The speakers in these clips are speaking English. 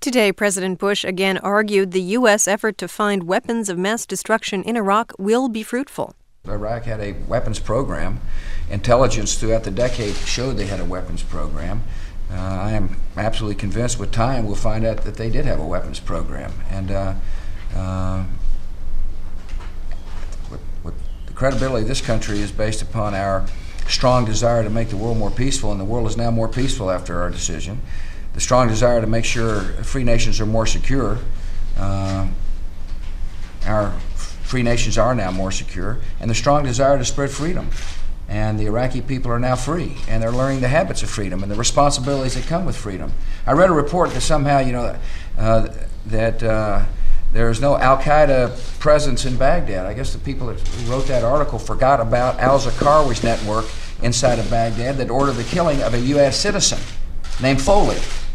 Today, President Bush again argued the U.S. effort to find weapons of mass destruction in Iraq will be fruitful. Iraq had a weapons program. Intelligence throughout the decade showed they had a weapons program. I am absolutely convinced with time we'll find out that they did have a weapons program. And with the credibility of this country is based upon our strong desire to make the world more peaceful, and the world is now more peaceful after our decision. The strong desire to make sure free nations are more secure. Our free nations are now more secure, and the strong desire to spread freedom. And the Iraqi people are now free, and they're learning the habits of freedom and the responsibilities that come with freedom. I read a report that somehow, there's no al-Qaeda presence in Baghdad. I guess the people who wrote that article forgot about al-Zarqawi's network inside of Baghdad that ordered the killing of a U.S. citizen named Foley.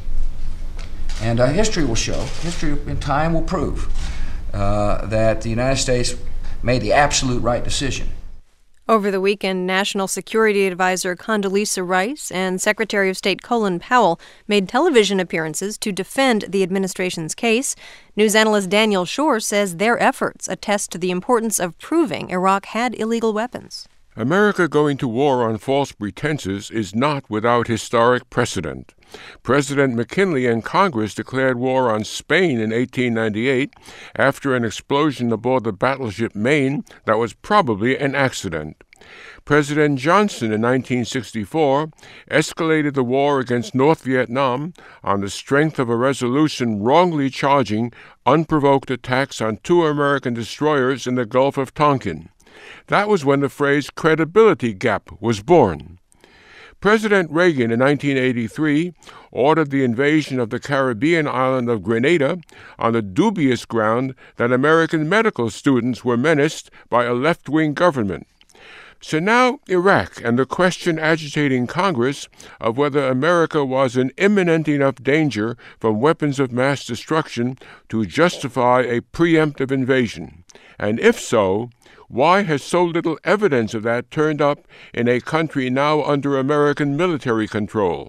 And history will show, history in time will prove that the United States made the absolute right decision. Over the weekend, National Security Advisor Condoleezza Rice and Secretary of State Colin Powell made television appearances to defend the administration's case. News analyst Daniel Schorr says their efforts attest to the importance of proving Iraq had illegal weapons. America going to war on false pretenses is not without historic precedent. President McKinley and Congress declared war on Spain in 1898 after an explosion aboard the battleship Maine that was probably an accident. President Johnson in 1964 escalated the war against North Vietnam on the strength of a resolution wrongly charging unprovoked attacks on 2 American destroyers in the Gulf of Tonkin. That was when the phrase credibility gap was born. President Reagan in 1983 ordered the invasion of the Caribbean island of Grenada on the dubious ground that American medical students were menaced by a left-wing government. So now Iraq and the question agitating Congress of whether America was in imminent enough danger from weapons of mass destruction to justify a preemptive invasion. And if so, why has so little evidence of that turned up in a country now under American military control?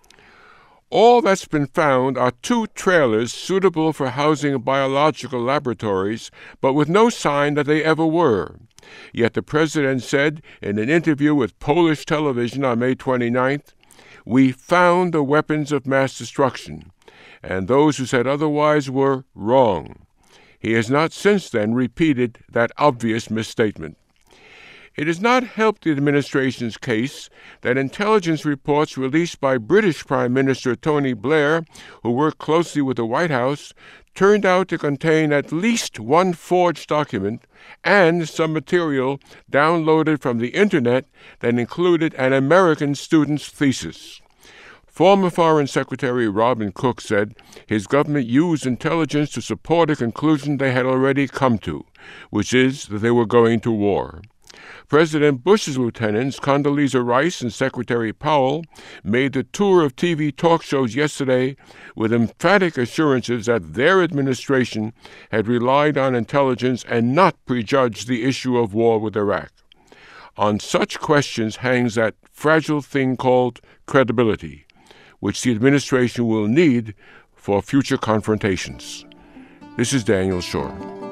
All that's been found are 2 trailers suitable for housing biological laboratories, but with no sign that they ever were. Yet the president said in an interview with Polish television on May 29th, "We found the weapons of mass destruction," and those who said otherwise were wrong. He has not since then repeated that obvious misstatement. It has not helped the administration's case that intelligence reports released by British Prime Minister Tony Blair, who worked closely with the White House, turned out to contain at least 1 forged document and some material downloaded from the Internet that included an American student's thesis. Former Foreign Secretary Robin Cook said his government used intelligence to support a conclusion they had already come to, which is that they were going to war. President Bush's lieutenants, Condoleezza Rice and Secretary Powell, made the tour of TV talk shows yesterday with emphatic assurances that their administration had relied on intelligence and not prejudged the issue of war with Iraq. On such questions hangs that fragile thing called credibility, which the administration will need for future confrontations. This is Daniel Schorr.